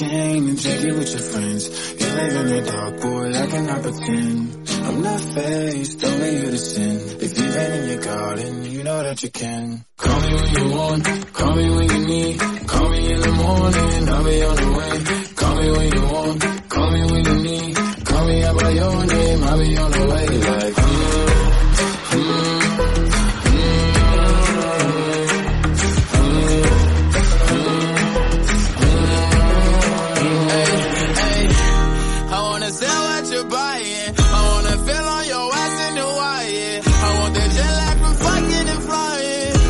cocaine and take it with your friends. You live in the dark, boy, I cannot pretend. I'm not faced, only here to sin. If you've been in your garden, you know that you can. Call me when you want, call me when you need. Call me in the morning, I'll be on the way. Call me when you want, call me when you need. Call me out by your name, I'll be on